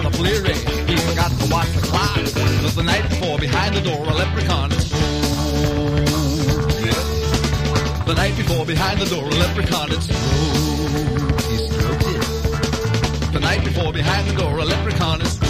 a flurry. He forgot to watch the clock. It was the night before, behind the door, a leprechaun. Yeah. The night before, behind the door, a leprechaun. He stroked it. The night before, behind the door, a leprechaun. His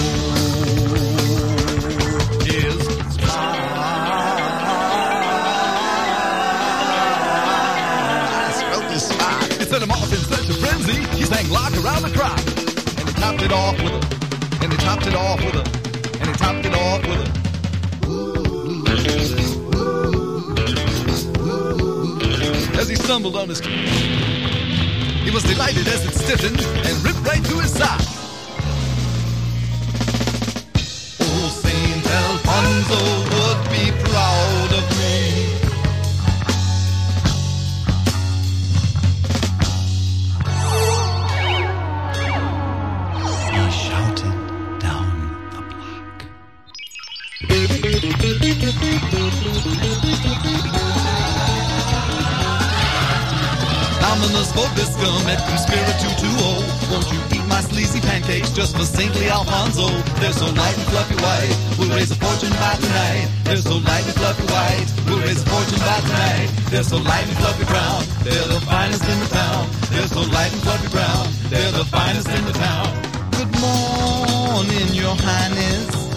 He set him off in such a frenzy. He sang lock around the crop. And he topped it off with a, and he topped it off with a, and he topped it off with a. As he stumbled on his feet, he was delighted as it stiffened and ripped right through his sock. Oh, Saint Alfonso would be proud of me. He shouted down the block. Dominus Vobiscum et cum spiritu tuo. Won't you eat my sleazy pancakes just for saintly Alfonso? They're so light and fluffy white, we'll raise a fortune by tonight. They're so light and fluffy white, we'll raise a fortune by tonight. They're so light and fluffy brown, they're the finest in the town. They're so light and fluffy brown, they're the finest in the town. Good morning, your highness.